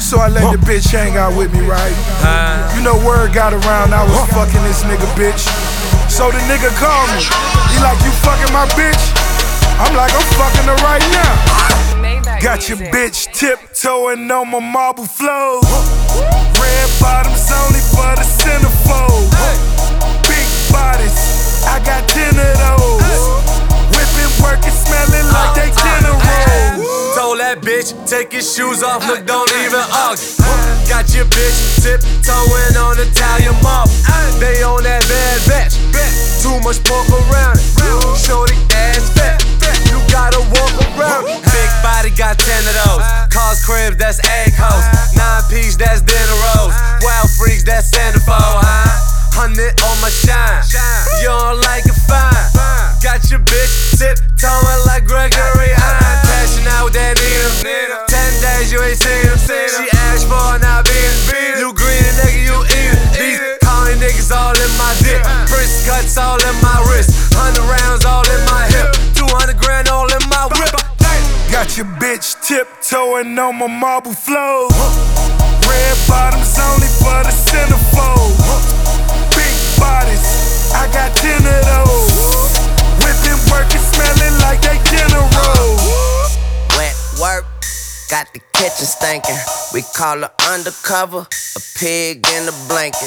So I let the bitch hang out with me, right? You know word got around I was fucking this nigga bitch. So the nigga called me. He like, you fucking my bitch? I'm like, I'm fucking her right now. Got your bitch tiptoeing on my marble floors. Red bottoms only for the centerfold. Big bodies, I got 10 of those. Whipping, working, smelling like they dinner rolls. Told that bitch, take your shoes off, look, don't even argue. Got your bitch tiptoeing on Italian marble. They on that bad batch, too much pork around it. Shorty ass fat, you gotta walk around it. Big body got 10 of those. Cars, cribs, that's egg hoes. 9-piece, that's dinner rolls. Wild freaks, that's centerfold, huh? 100 on my shine, you don't like it, fine. Got your bitch tiptoeing like Gregory Hine. Crashing out with that Nina. 10 days you ain't seen him. She asked for it, now beat. You greedy nigga, you eat it. These calling niggas all in my dick. Wrist cuts all in my wrist. 100 rounds all in my hip. 200 grand all in my whip. Got your bitch tiptoeing on my marble floors. Red bottoms only for the centerfold. Big bodies, I got 10 of those. Whipping, working, smelling like they dinner rolls. Wet work, got the kitchen stinking. We call her undercover, a pig in a blanket.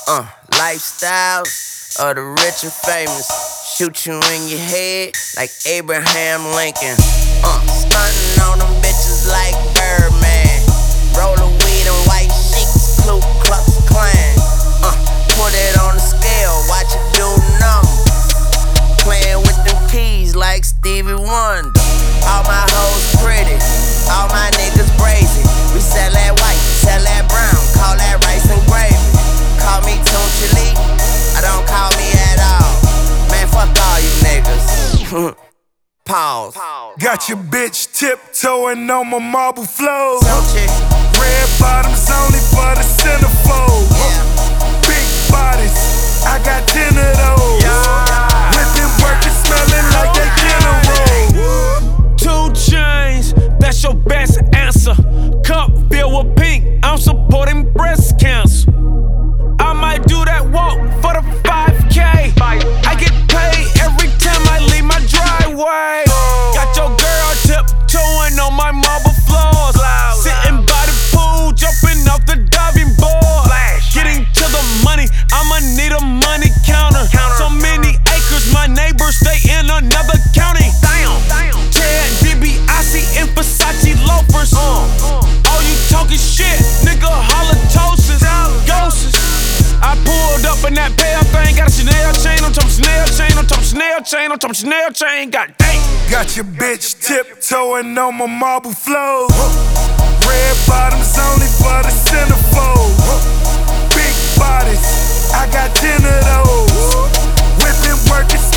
Lifestyles of the rich and famous. Shoot you in your head like Abraham Lincoln. Stunting on them bitches like Birdman. Roll a weed and white sheets, Ku Klux Klan. Put it on the scale, watch it do numbers. Playing with them keys like Stevie Wonder. All my hoes pretty, all my niggas brazy. We sell that white, sell that brown, call that rice and gravy. Call me Tunchi Lee, I don't call me at all. Man, fuck all you niggas. Pause. Got your bitch tiptoeing on my marble floors. Tunchi. Red bottoms only for the centerfold. Big bodies, I got 10 of those. Whipping, working, smelling like they dinner rolls. 2 chains, that's your best answer. Cup filled with pink, I'm supporting breast cancer. I might do that walk for the 5K. I get paid every time I leave my driveway. Got your girl tiptoeing on my marble floors. Sitting by the pool, jumping off the diving board. Getting to the money, I'ma need a money counter. So many acres, my neighbors stay in another county. Chad, DiBiase, and Versace loafers. All you talking shit, nigga, halitosis, ghosts. I pulled up in that pale thing, got a Chanel chain on top of Chanel chain on top of Chanel chain on top of Chanel chain, god dang. Got your bitch tiptoeing on my marble floors. Red bottoms only for the centerfold. Big bodies, I got 10 of those. Whipping, working,